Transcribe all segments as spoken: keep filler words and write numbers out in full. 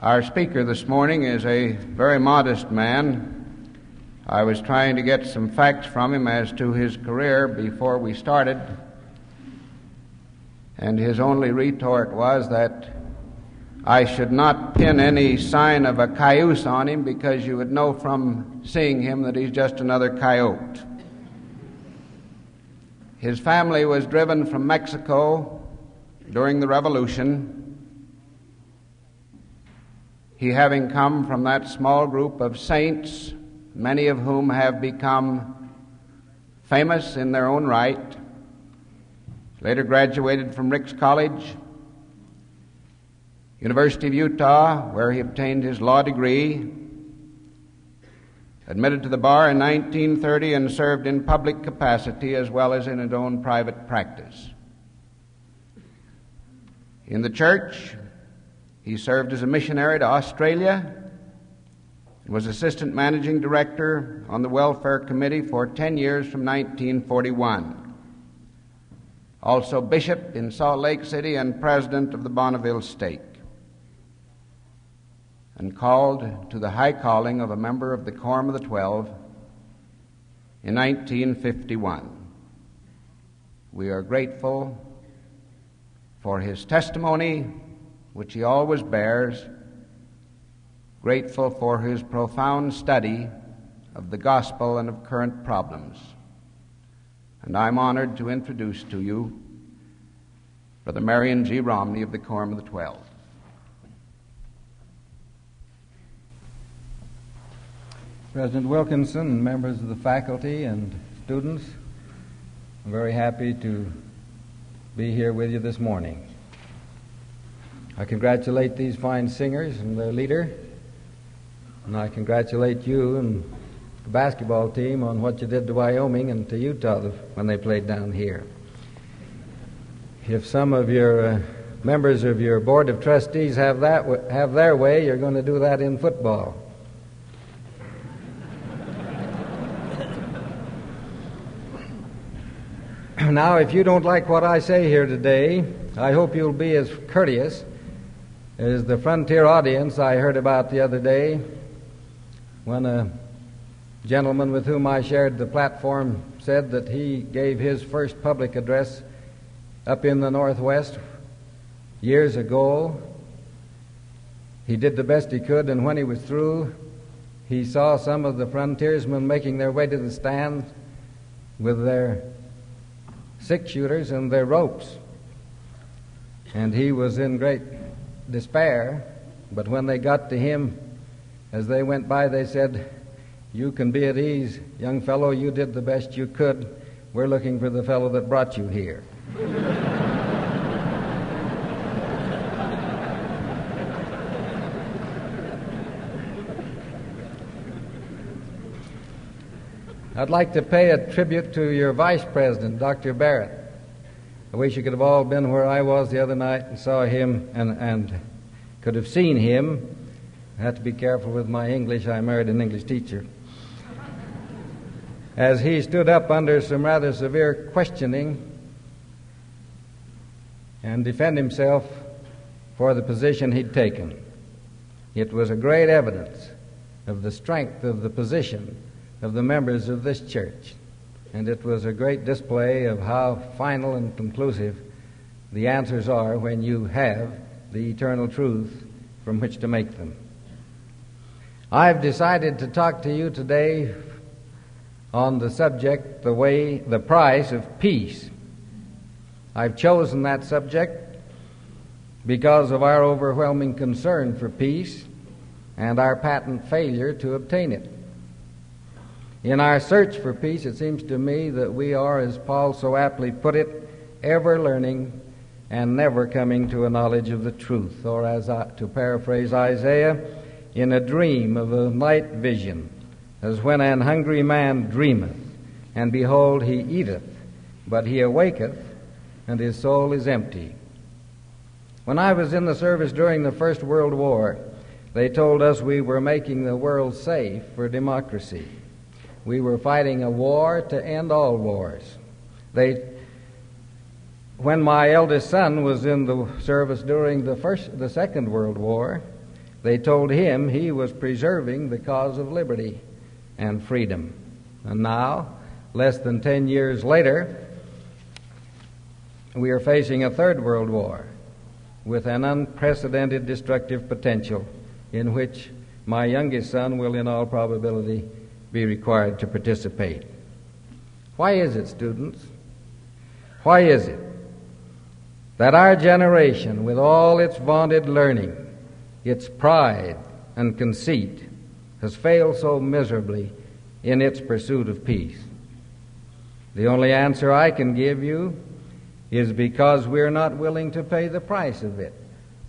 Our speaker this morning is a very modest man. I was trying to get some facts from him as to his career before we started, and his only retort was that I should not pin any sign of a cayuse on him because you would know from seeing him that he's just another coyote. His family was driven from Mexico during the Revolution. He having come from that small group of saints, many of whom have become famous in their own right, later graduated from Ricks College, University of Utah, where he obtained his law degree, admitted to the bar in nineteen thirty and served in public capacity as well as in his own private practice. In the church, he served as a missionary to Australia and was assistant managing director on the Welfare Committee for ten years from nineteen forty-one. Also bishop in Salt Lake City and president of the Bonneville Stake, and called to the high calling of a member of the Quorum of the Twelve in nineteen fifty-one. We are grateful for his testimony, which he always bears, grateful for his profound study of the gospel and of current problems. And I'm honored to introduce to you Brother Marion G. Romney of the Quorum of the Twelve. President Wilkinson, members of the faculty and students, I'm very happy to be here with you this morning. I congratulate these fine singers and their leader, and I congratulate you and the basketball team on what you did to Wyoming and to Utah when they played down here. If some of your uh, members of your board of trustees have that w- have their way, you're going to do that in football. Now, if you don't like what I say here today, I hope you'll be as courteous as the Frontier audience I heard about the other day when a gentleman with whom I shared the platform said that he gave his first public address up in the Northwest years ago. He did the best he could, and when he was through, he saw some of the frontiersmen making their way to the stand with their six-shooters and their ropes. And he was in great despair, but when they got to him, as they went by, they said, "You can be at ease, young fellow. You did the best you could. We're looking for the fellow that brought you here." I'd like to pay a tribute to your vice president, Doctor Barrett. I wish you could have all been where I was the other night and saw him and, and could have seen him. I have to be careful with my English. I married an English teacher. As he stood up under some rather severe questioning and defend himself for the position he'd taken. It was a great evidence of the strength of the position of the members of this church. And it was a great display of how final and conclusive the answers are when you have the eternal truth from which to make them. I've decided to talk to you today on the subject, the way, the price of peace. I've chosen that subject because of our overwhelming concern for peace and our patent failure to obtain it. In our search for peace, it seems to me that we are, as Paul so aptly put it, ever learning and never coming to a knowledge of the truth. Or as I, to paraphrase Isaiah, in a dream of a night vision, as when an hungry man dreameth, and behold, he eateth, but he awaketh, and his soul is empty. When I was in the service during the First World War, they told us we were making the world safe for democracy. We were fighting a war to end all wars. They, when my eldest son was in the service during the first, the Second World War, they told him he was preserving the cause of liberty and freedom. And now, less than ten years later, we are facing a third world war with an unprecedented destructive potential in which my youngest son will in all probability be required to participate. Why is it, students? Why is it that our generation, with all its vaunted learning, its pride and conceit, has failed so miserably in its pursuit of peace? The only answer I can give you is because we're not willing to pay the price of it.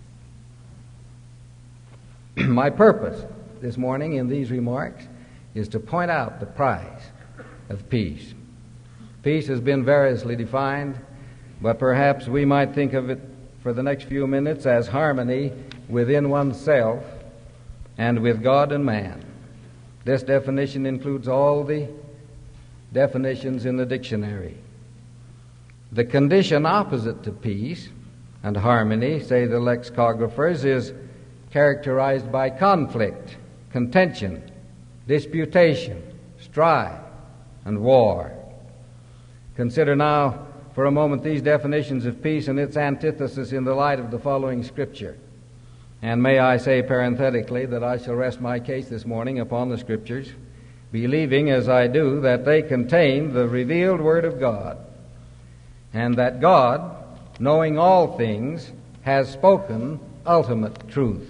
My purpose this morning in these remarks is to point out the price of peace. Peace has been variously defined, but perhaps we might think of it for the next few minutes as harmony within oneself and with God and man. This definition includes all the definitions in the dictionary. The condition opposite to peace and harmony, say the lexicographers, is characterized by conflict, contention, disputation, strife, and war. Consider now for a moment these definitions of peace and its antithesis in the light of the following Scripture. And may I say parenthetically that I shall rest my case this morning upon the Scriptures, believing as I do that they contain the revealed Word of God, and that God, knowing all things, has spoken ultimate truth.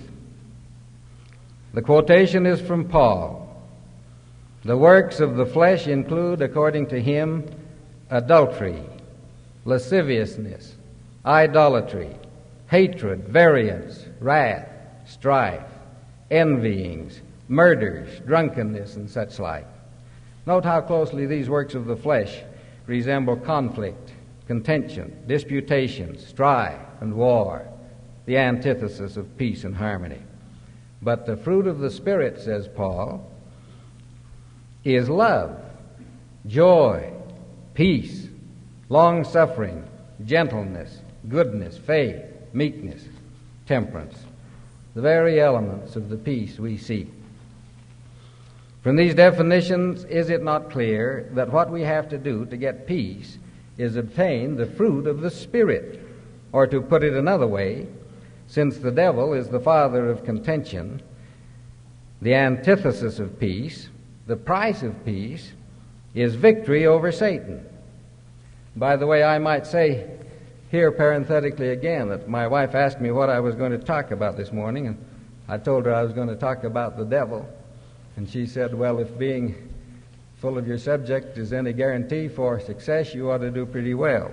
The quotation is from Paul. The works of the flesh include, according to him, adultery, lasciviousness, idolatry, hatred, variance, wrath, strife, envyings, murders, drunkenness, and such like. Note how closely these works of the flesh resemble conflict, contention, disputation, strife, and war, the antithesis of peace and harmony. But the fruit of the Spirit, says Paul, is love, joy, peace, long-suffering, gentleness, goodness, faith, meekness, temperance, the very elements of the peace we seek. From these definitions, is it not clear that what we have to do to get peace is obtain the fruit of the Spirit? Or to put it another way, since the devil is the father of contention, the antithesis of peace, the price of peace is victory over Satan. By the way, I might say here parenthetically again that my wife asked me what I was going to talk about this morning, and I told her I was going to talk about the devil. And she said, well, if being full of your subject is any guarantee for success, you ought to do pretty well.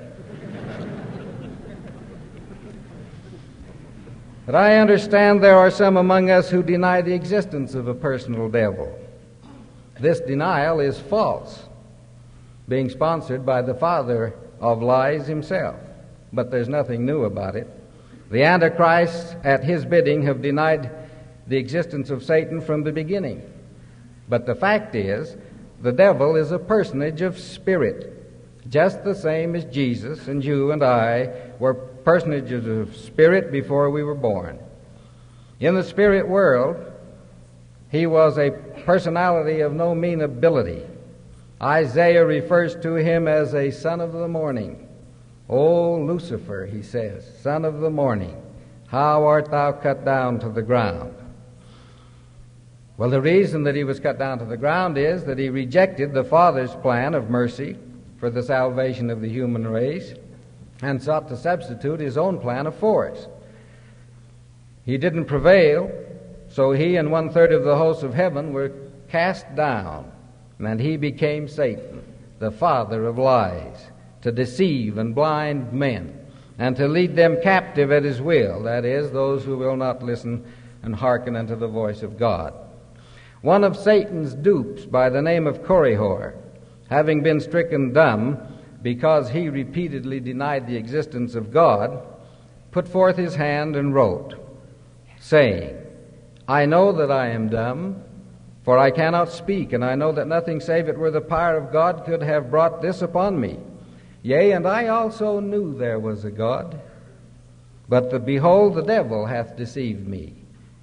But I understand there are some among us who deny the existence of a personal devil. This denial is false, being sponsored by the father of lies himself. But there's nothing new about it. The Antichrist, at his bidding, have denied the existence of Satan from the beginning. But the fact is, the devil is a personage of spirit, just the same as Jesus and you and I were personages of spirit before we were born. In the spirit world, he was a personality of no mean ability. Isaiah refers to him as a son of the morning. O Lucifer, he says, son of the morning, how art thou cut down to the ground? Well, the reason that he was cut down to the ground is that he rejected the Father's plan of mercy for the salvation of the human race and sought to substitute his own plan of force. He didn't prevail, so he and one-third of the hosts of heaven were cast down, and he became Satan, the father of lies, to deceive and blind men and to lead them captive at his will, that is, those who will not listen and hearken unto the voice of God. One of Satan's dupes, by the name of Korihor, having been stricken dumb because he repeatedly denied the existence of God, put forth his hand and wrote, saying, I know that I am dumb, for I cannot speak, and I know that nothing save it were the power of God could have brought this upon me. Yea, and I also knew there was a God, but the, behold, the devil hath deceived me.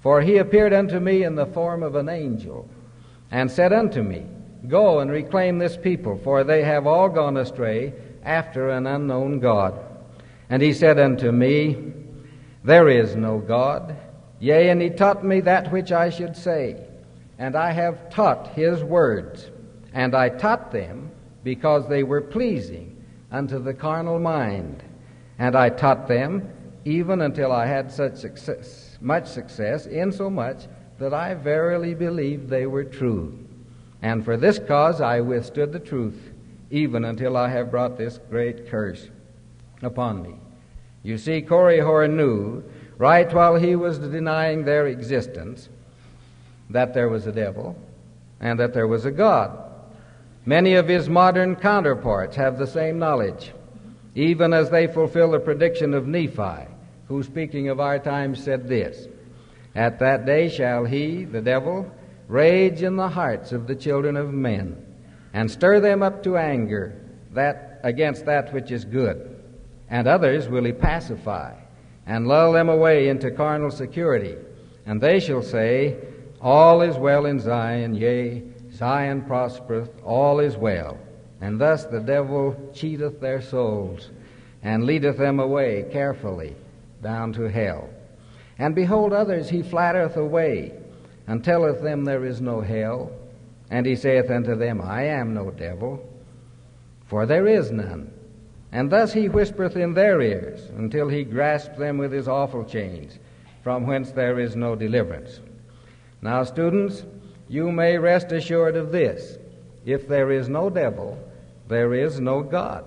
For he appeared unto me in the form of an angel, and said unto me, Go and reclaim this people, for they have all gone astray after an unknown God. And he said unto me, There is no God. Yea, and he taught me that which I should say. And I have taught his words. And I taught them because they were pleasing unto the carnal mind. And I taught them even until I had such success, much success, insomuch that I verily believed they were true. And for this cause I withstood the truth, even until I have brought this great curse upon me. You see, Korihor knew, right while he was denying their existence, that there was a devil and that there was a God. Many of his modern counterparts have the same knowledge, even as they fulfill the prediction of Nephi, who, speaking of our times, said this, At that day shall he, the devil, rage in the hearts of the children of men, and stir them up to anger that against that which is good. And others will he pacify, and lull them away into carnal security. And they shall say, All is well in Zion, yea, Zion prospereth, all is well. And thus the devil cheateth their souls, and leadeth them away carefully down to hell. And behold, others he flattereth away, and telleth them there is no hell. And he saith unto them, I am no devil, for there is none. And thus he whispereth in their ears, until he grasp them with his awful chains, from whence there is no deliverance. Now, students, you may rest assured of this. If there is no devil, there is no God.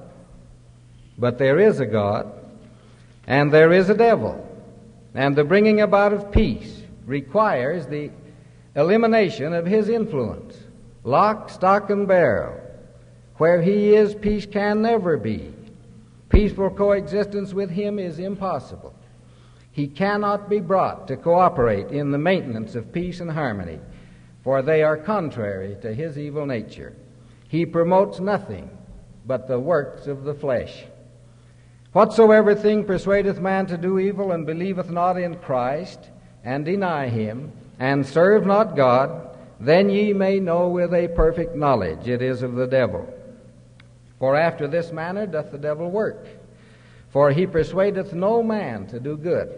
But there is a God, and there is a devil. And the bringing about of peace requires the elimination of his influence. Lock, stock, and barrel. Where he is, peace can never be. Peaceful coexistence with him is impossible. He cannot be brought to cooperate in the maintenance of peace and harmony, for they are contrary to his evil nature. He promotes nothing but the works of the flesh. Whatsoever thing persuadeth man to do evil, and believeth not in Christ, and deny him, and serve not God, then ye may know with a perfect knowledge it is of the devil. For after this manner doth the devil work. For he persuadeth no man to do good,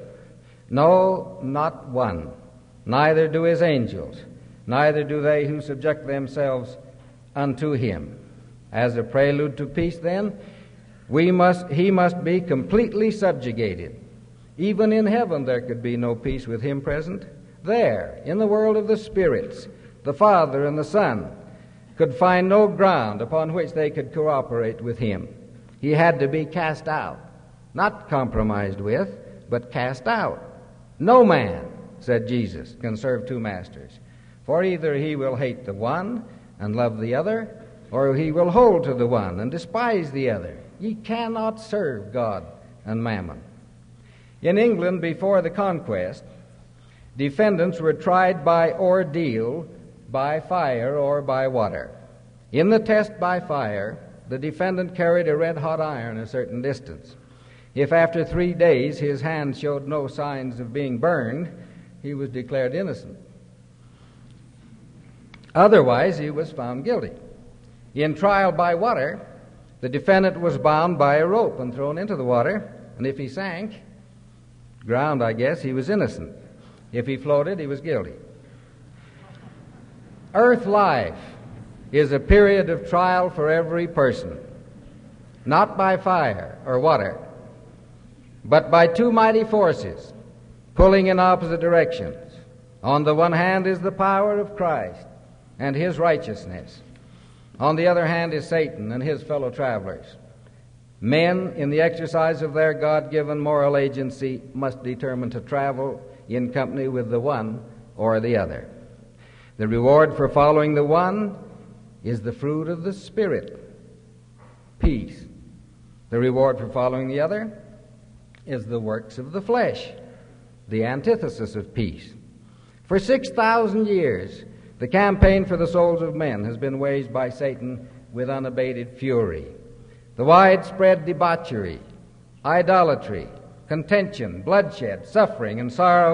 no, not one. Neither do his angels, neither do they who subject themselves unto him. As a prelude to peace, then, we must, he must be completely subjugated. Even in heaven there could be no peace with him present. There, in the world of the spirits, the Father and the Son could find no ground upon which they could cooperate with him. He had to be cast out, not compromised with, but cast out. No man, said Jesus, can serve two masters, for either he will hate the one and love the other, or he will hold to the one and despise the other. Ye cannot serve God and mammon. In England, before the conquest, defendants were tried by ordeal, by fire or by water. In the test by fire, the defendant carried a red-hot iron a certain distance. If after three days his hand showed no signs of being burned, he was declared innocent. Otherwise, he was found guilty. In trial by water, the defendant was bound by a rope and thrown into the water, and if he sank, drowned, I guess, he was innocent. If he floated, he was guilty. Earth life is a period of trial for every person, not by fire or water, but by two mighty forces pulling in opposite directions. On the one hand is the power of Christ and his righteousness. On the other hand is Satan and his fellow travelers. Men, in the exercise of their God-given moral agency, must determine to travel in company with the one or the other. The reward for following the one is the fruit of the Spirit, peace. The reward for following the other is the works of the flesh, the antithesis of peace. For six thousand years, the campaign for the souls of men has been waged by Satan with unabated fury. The widespread debauchery, idolatry, contention, bloodshed, suffering, and sorrow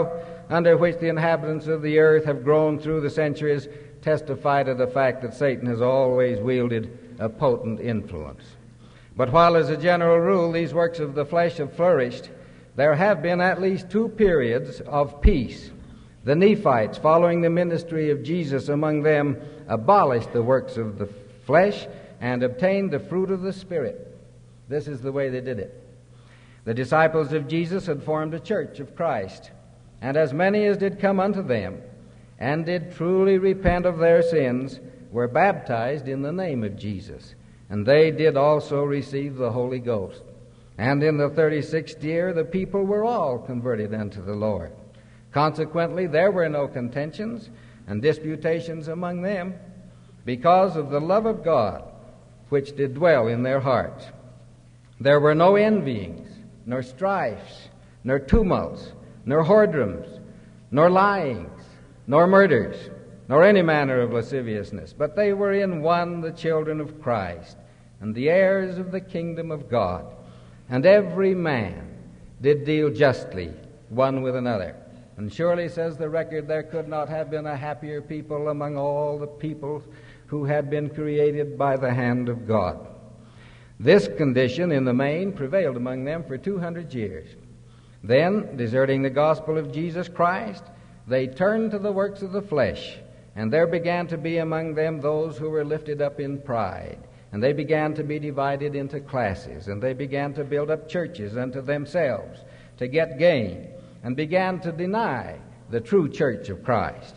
under which the inhabitants of the earth have grown through the centuries testify to the fact that Satan has always wielded a potent influence. But while as a general rule these works of the flesh have flourished, there have been at least two periods of peace. The Nephites, following the ministry of Jesus among them, abolished the works of the flesh and obtained the fruit of the Spirit. This is the way they did it. The disciples of Jesus had formed a church of Christ, and as many as did come unto them, and did truly repent of their sins, were baptized in the name of Jesus, and they did also receive the Holy Ghost. And in the thirty-sixth year the people were all converted unto the Lord. Consequently, there were no contentions and disputations among them, because of the love of God which did dwell in their hearts. There were no envyings, nor strifes, nor tumults, nor whoredoms, nor lyings, nor murders, nor any manner of lasciviousness, but they were in one the children of Christ, and the heirs of the kingdom of God. And every man did deal justly one with another. And surely, says the record, there could not have been a happier people among all the people who had been created by the hand of God. This condition, in the main, prevailed among them for two hundred years. Then, deserting the gospel of Jesus Christ, they turned to the works of the flesh, and there began to be among them those who were lifted up in pride. And they began to be divided into classes, and they began to build up churches unto themselves to get gain, and began to deny the true church of Christ.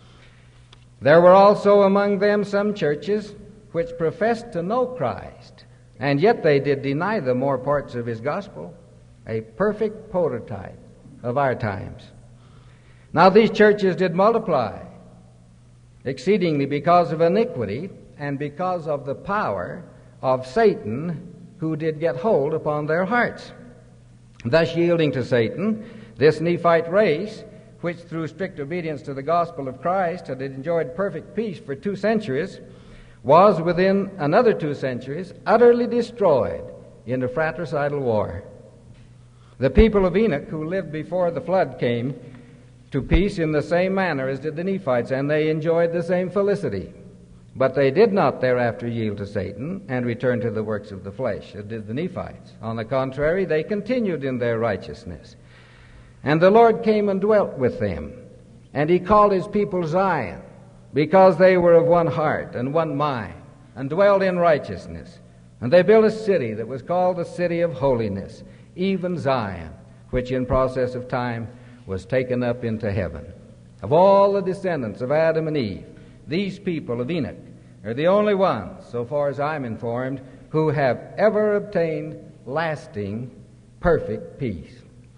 There were also among them some churches which professed to know Christ, and yet they did deny the more parts of his gospel, a perfect prototype of our times. Now these churches did multiply exceedingly because of iniquity and because of the power of Satan, who did get hold upon their hearts. Thus yielding to Satan, this Nephite race, which through strict obedience to the gospel of Christ had enjoyed perfect peace for two centuries, was within another two centuries utterly destroyed in a fratricidal war. The people of Enoch, who lived before the flood, came to peace in the same manner as did the Nephites, and they enjoyed the same felicity. But they did not thereafter yield to Satan and return to the works of the flesh, as did the Nephites. On the contrary, they continued in their righteousness. And the Lord came and dwelt with them, and he called his people Zion, because they were of one heart and one mind, and dwelled in righteousness. And they built a city that was called the city of holiness, even Zion, which in process of time was taken up into heaven. Of all the descendants of Adam and Eve, these people of Enoch are the only ones, so far as I'm informed, who have ever obtained lasting, perfect peace.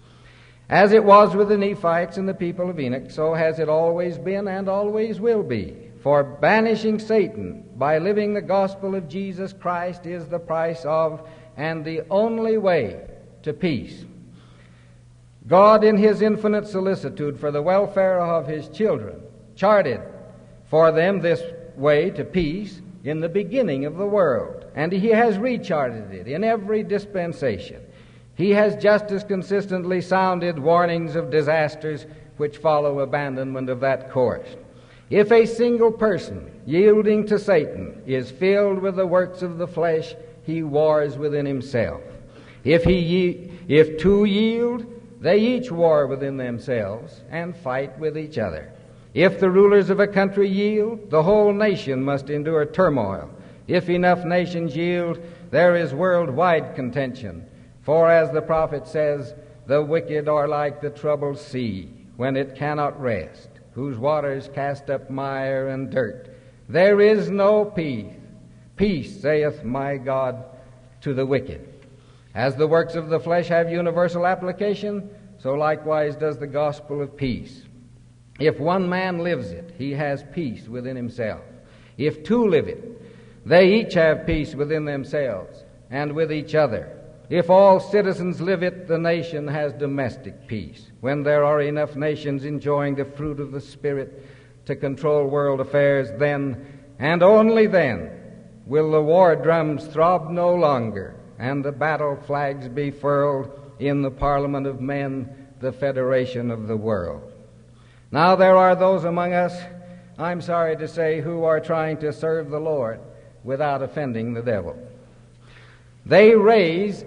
As it was with the Nephites and the people of Enoch, so has it always been and always will be. For banishing Satan by living the gospel of Jesus Christ is the price of and the only way to peace. God, in his infinite solicitude for the welfare of his children, charted for them this way to peace in the beginning of the world, and he has recharted it in every dispensation. He has just as consistently sounded warnings of disasters which follow abandonment of that course. If a single person, yielding to Satan, is filled with the works of the flesh, he wars within himself. If he ye- if two yield, they each war within themselves and fight with each other. If the rulers of a country yield, the whole nation must endure turmoil. If enough nations yield, there is worldwide contention. For as the prophet says, the wicked are like the troubled sea, when it cannot rest, whose waters cast up mire and dirt. There is no peace. Peace, saith my God, to the wicked. As the works of the flesh have universal application, so likewise does the gospel of peace. If one man lives it, he has peace within himself. If two live it, they each have peace within themselves and with each other. If all citizens live it, the nation has domestic peace. When there are enough nations enjoying the fruit of the Spirit to control world affairs, then, and only then, will the war drums throb no longer, and the battle flags be furled in the parliament of men, the federation of the world. Now there are those among us, I'm sorry to say, who are trying to serve the Lord without offending the devil. They raise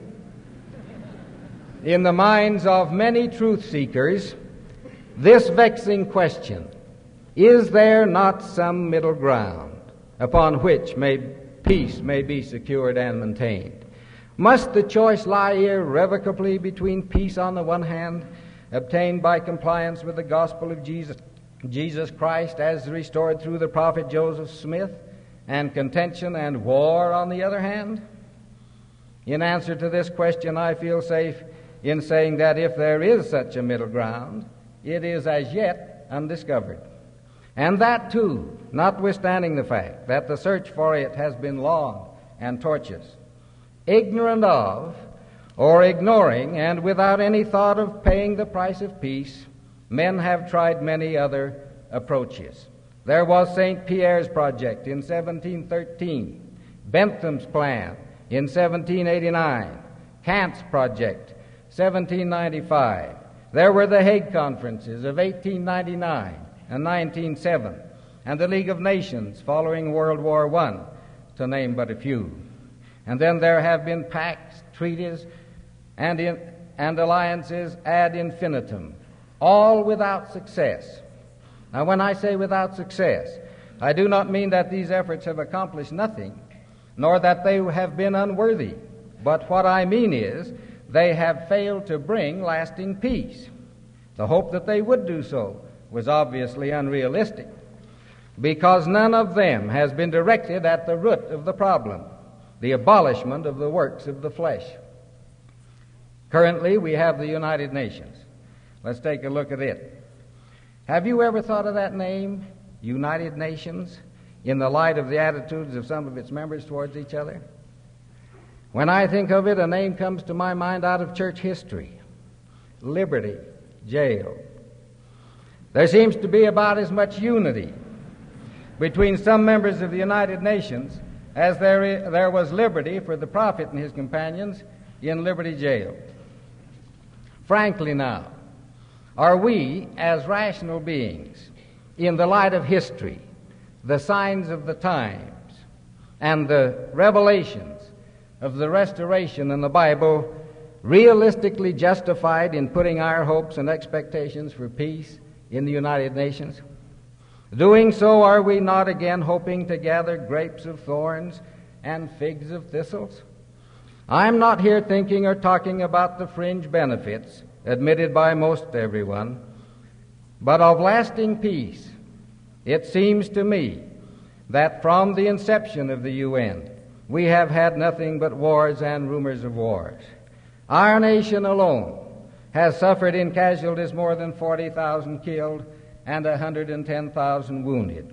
in the minds of many truth seekers this vexing question: is there not some middle ground upon which may peace may be secured and maintained? Must the choice lie irrevocably between peace on the one hand, obtained by compliance with the gospel of Jesus, Jesus Christ as restored through the prophet Joseph Smith, and contention and war on the other hand? In answer to this question, I feel safe in saying that if there is such a middle ground, it is as yet undiscovered. And that too, notwithstanding the fact that the search for it has been long and tortuous. Ignorant of, or ignoring, and without any thought of paying the price of peace, men have tried many other approaches. There was Saint Pierre's project in seventeen thirteen, Bentham's plan in seventeen eighty-nine, Kant's project, seventeen ninety-five. There were the Hague Conferences of eighteen ninety-nine and nineteen oh seven, and the League of Nations following World War One, to name but a few. And then there have been pacts, treaties, and, in, and alliances ad infinitum, all without success. Now, when I say without success, I do not mean that these efforts have accomplished nothing, nor that they have been unworthy. But what I mean is, they have failed to bring lasting peace. The hope that they would do so was obviously unrealistic, because none of them has been directed at the root of the problem, the abolishment of the works of the flesh. Currently, we have the United Nations. Let's take a look at it. Have you ever thought of that name, United Nations, in the light of the attitudes of some of its members towards each other? When I think of it, a name comes to my mind out of church history: Liberty Jail. There seems to be about as much unity between some members of the United Nations as there, is, there was liberty for the prophet and his companions in Liberty Jail. Frankly now, are we, as rational beings, in the light of history, the signs of the times, and the revelations of the restoration in the Bible, realistically justified in putting our hopes and expectations for peace in the United Nations? Doing so, are we not again hoping to gather grapes of thorns and figs of thistles? I'm not here thinking or talking about the fringe benefits admitted by most everyone, but of lasting peace. It seems to me that from the inception of the U N, we have had nothing but wars and rumors of wars. Our nation alone has suffered in casualties more than forty thousand killed and one hundred ten thousand wounded.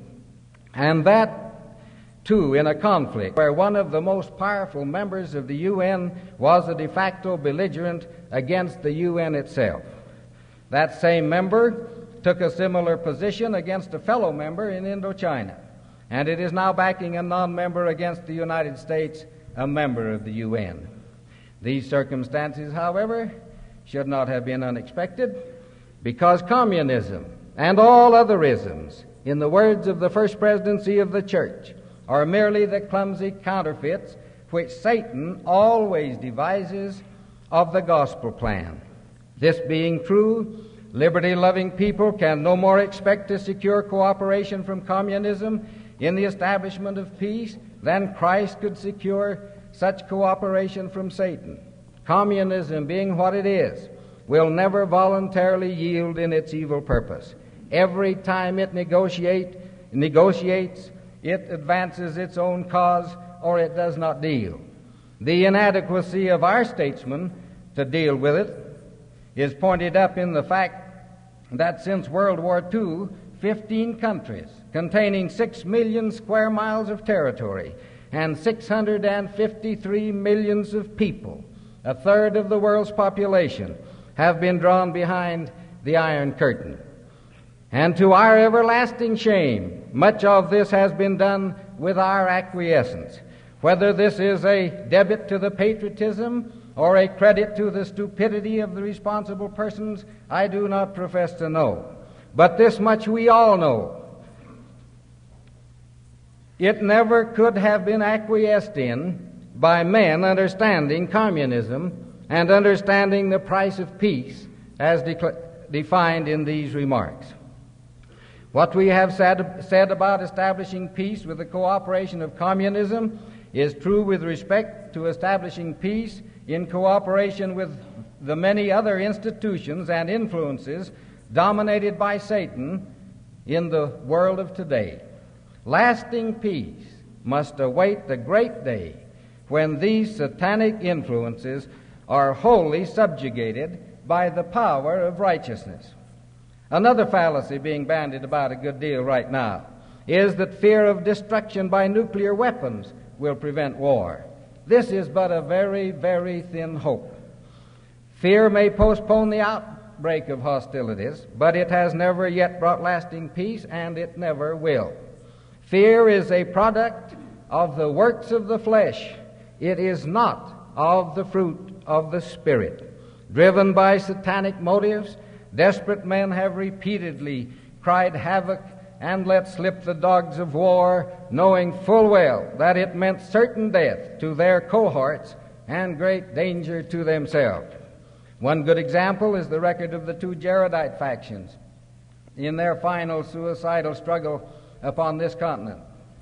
And that, too, in a conflict where one of the most powerful members of the U N was a de facto belligerent against the U N itself. That same member took a similar position against a fellow member in Indochina, and it is now backing a non-member against the United States, a member of the U N. These circumstances, however, should not have been unexpected, because communism and all other isms, in the words of the First Presidency of the Church, are merely the clumsy counterfeits which Satan always devises of the gospel plan. This being true, liberty-loving people can no more expect to secure cooperation from communism in the establishment of peace than Christ could secure such cooperation from Satan. Communism, being what it is, will never voluntarily yield in its evil purpose. Every time it negotiate, negotiates, it advances its own cause, or it does not deal. The inadequacy of our statesmen to deal with it is pointed up in the fact that since World War Two, fifteen countries containing six million square miles of territory and six hundred fifty-three millions of people, a third of the world's population, have been drawn behind the Iron Curtain. And to our everlasting shame, much of this has been done with our acquiescence. Whether this is a debit to the patriotism or a credit to the stupidity of the responsible persons, I do not profess to know. But this much we all know. It never could have been acquiesced in by men understanding communism and understanding the price of peace as de- defined in these remarks. What we have said, said about establishing peace with the cooperation of communism is true with respect to establishing peace in cooperation with the many other institutions and influences dominated by Satan in the world of today. Lasting peace must await the great day when these satanic influences are wholly subjugated by the power of righteousness. Another fallacy being bandied about a good deal right now is that fear of destruction by nuclear weapons will prevent war. This is but a very, very thin hope. Fear may postpone the outbreak of hostilities, but it has never yet brought lasting peace, and it never will. Fear is a product of the works of the flesh. It is not of the fruit of the Spirit. Driven by satanic motives, desperate men have repeatedly cried havoc and let slip the dogs of war, knowing full well that it meant certain death to their cohorts and great danger to themselves. One good example is the record of the two Jaredite factions in their final suicidal struggle upon this continent.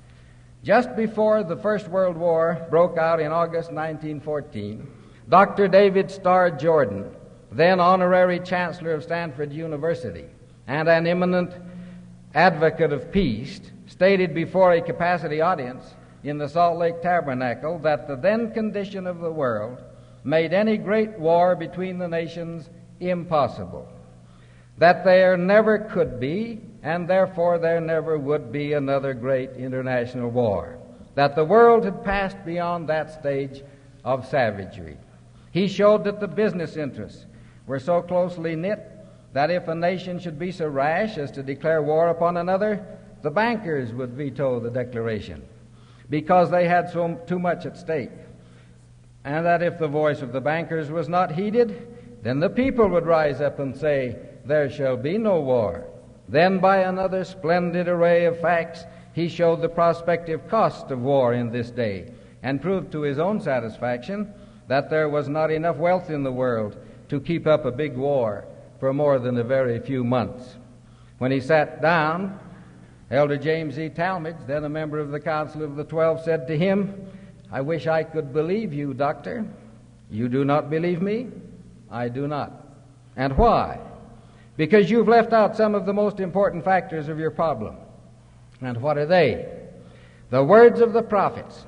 Just before the First World War broke out in August nineteen fourteen, Doctor David Starr Jordan, then honorary chancellor of Stanford University and an eminent advocate of peace, stated before a capacity audience in the Salt Lake Tabernacle that the then condition of the world made any great war between the nations impossible, that there never could be, and therefore there never would be another great international war, that the world had passed beyond that stage of savagery. He showed that the business interests were so closely knit that if a nation should be so rash as to declare war upon another, the bankers would veto the declaration because they had so too much at stake, and that if the voice of the bankers was not heeded, then the people would rise up and say, "There shall be no war." Then by another splendid array of facts, he showed the prospective cost of war in this day and proved to his own satisfaction that there was not enough wealth in the world to keep up a big war for more than a very few months. When he sat down, Elder James E. Talmage, then a member of the Council of the Twelve, said to him, "I wish I could believe you, Doctor. You do not believe me? I do not. And why? Because you've left out some of the most important factors of your problem. And what are they? The words of the prophets.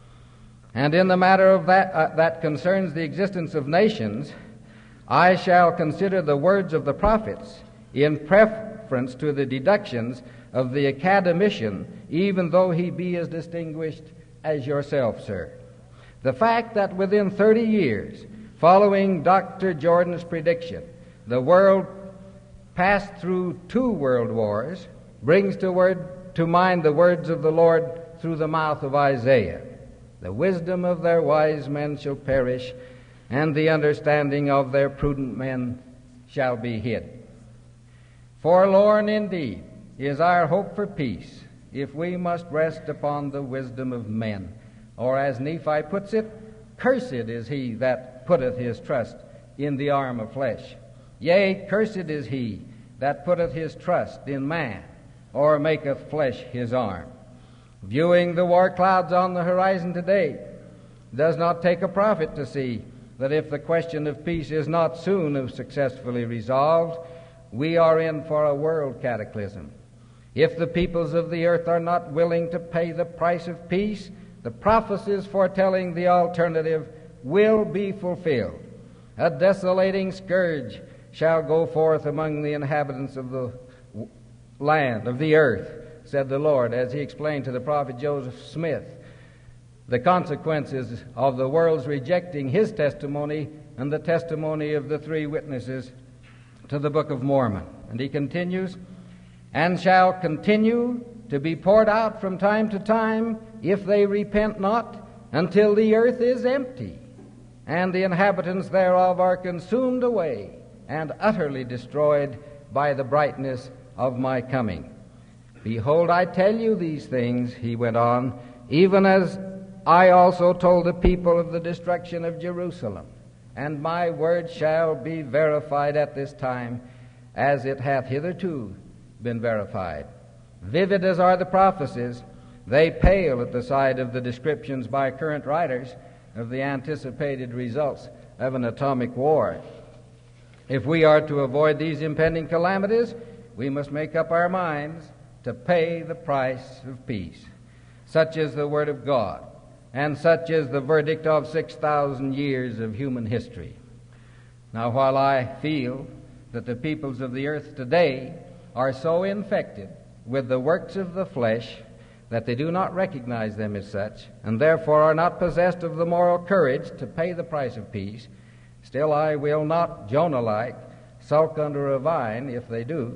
And in the matter of that uh, that concerns the existence of nations, I shall consider the words of the prophets in preference to the deductions of the academician, even though he be as distinguished as yourself, sir." The fact that within thirty years, following Doctor Jordan's prediction, the world passed through two world wars brings to, word, to mind the words of the Lord through the mouth of Isaiah. "The wisdom of their wise men shall perish, and the understanding of their prudent men shall be hid." Forlorn indeed is our hope for peace if we must rest upon the wisdom of men. Or as Nephi puts it, "Cursed is he that putteth his trust in the arm of flesh. Yea, cursed is he that putteth his trust in man, or maketh flesh his arm." Viewing the war clouds on the horizon today does not take a prophet to see that if the question of peace is not soon successfully resolved, we are in for a world cataclysm. If the peoples of the earth are not willing to pay the price of peace, the prophecies foretelling the alternative will be fulfilled. "A desolating scourge shall go forth among the inhabitants of the land, of the earth," said the Lord, as he explained to the prophet Joseph Smith the consequences of the world's rejecting his testimony and the testimony of the three witnesses to the Book of Mormon. And he continues, "And shall continue to be poured out from time to time, if they repent not, until the earth is empty, and the inhabitants thereof are consumed away and utterly destroyed by the brightness of my coming. Behold, I tell you these things, he went on, even as I also told the people of the destruction of Jerusalem. And my word shall be verified at this time, as it hath hitherto been verified. Vivid as are the prophecies, they pale at the sight of the descriptions by current writers of the anticipated results of an atomic war. If we are to avoid these impending calamities, we must make up our minds to pay the price of peace. Such is the Word of God, and such is the verdict of six thousand years of human history. Now, while I feel that the peoples of the earth today are so infected with the works of the flesh that they do not recognize them as such, and therefore are not possessed of the moral courage to pay the price of peace, still I will not, Jonah-like, sulk under a vine if they do.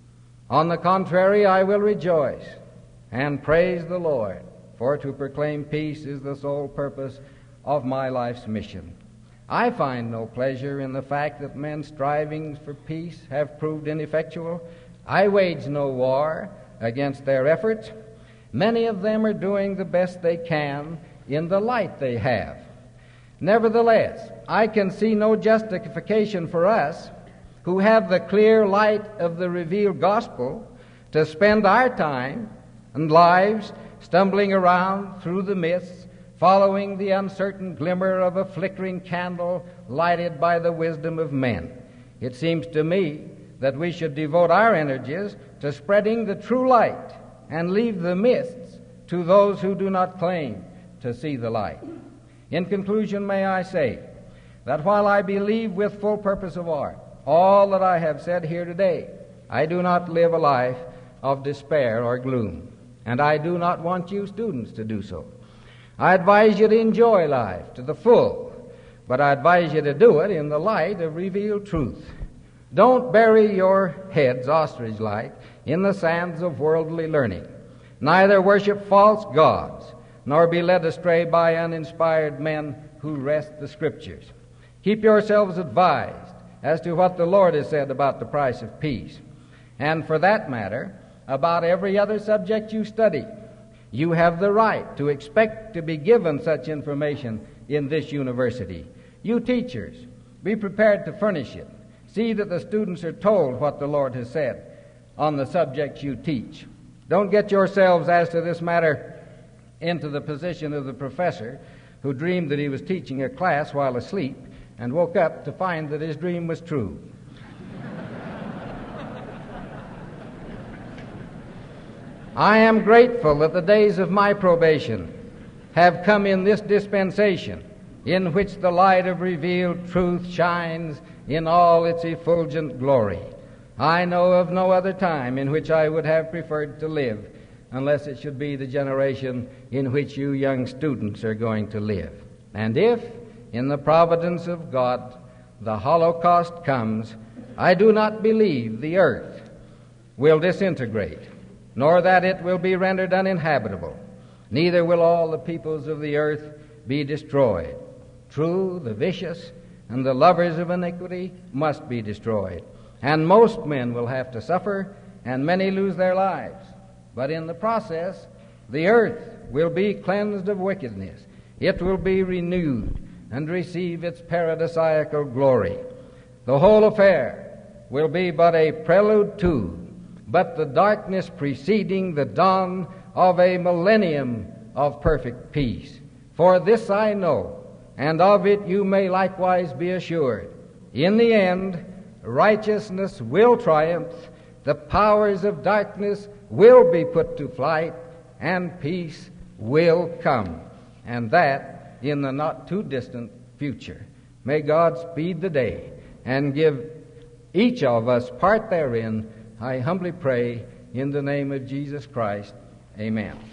On the contrary, I will rejoice and praise the Lord, for to proclaim peace is the sole purpose of my life's mission. I find no pleasure in the fact that men's strivings for peace have proved ineffectual. I wage no war against their efforts. Many of them are doing the best they can in the light they have. Nevertheless, I can see no justification for us who have the clear light of the revealed gospel to spend our time and lives stumbling around through the mists, following the uncertain glimmer of a flickering candle lighted by the wisdom of men. It seems to me that we should devote our energies to spreading the true light and leave the mists to those who do not claim to see the light. In conclusion, may I say that while I believe with full purpose of heart all that I have said here today, I do not live a life of despair or gloom, and I do not want you students to do so. I advise you to enjoy life to the full, but I advise you to do it in the light of revealed truth. Don't bury your heads ostrich-like in the sands of worldly learning. Neither worship false gods, nor be led astray by uninspired men who wrest the Scriptures. Keep yourselves advised as to what the Lord has said about the price of peace, and for that matter, about every other subject you study. You have the right to expect to be given such information in this university. You teachers, be prepared to furnish it. See that the students are told what the Lord has said on the subjects you teach. Don't get yourselves, as to this matter, into the position of the professor who dreamed that he was teaching a class while asleep and woke up to find that his dream was true. I am grateful that the days of my probation have come in this dispensation, in which the light of revealed truth shines in all its effulgent glory. I know of no other time in which I would have preferred to live, unless it should be the generation in which you young students are going to live. And if, in the providence of God, the Holocaust comes, I do not believe the earth will disintegrate, nor that it will be rendered uninhabitable. Neither will all the peoples of the earth be destroyed. True, the vicious and the lovers of iniquity must be destroyed, and most men will have to suffer, and many lose their lives. But in the process, the earth will be cleansed of wickedness. It will be renewed and receive its paradisiacal glory. The whole affair will be but a prelude to, but the darkness preceding the dawn of a millennium of perfect peace. For this I know, and of it you may likewise be assured. In the end, righteousness will triumph, the powers of darkness will be put to flight, and peace will come, and that in the not too distant future. May God speed the day and give each of us part therein, I humbly pray, in the name of Jesus Christ. Amen.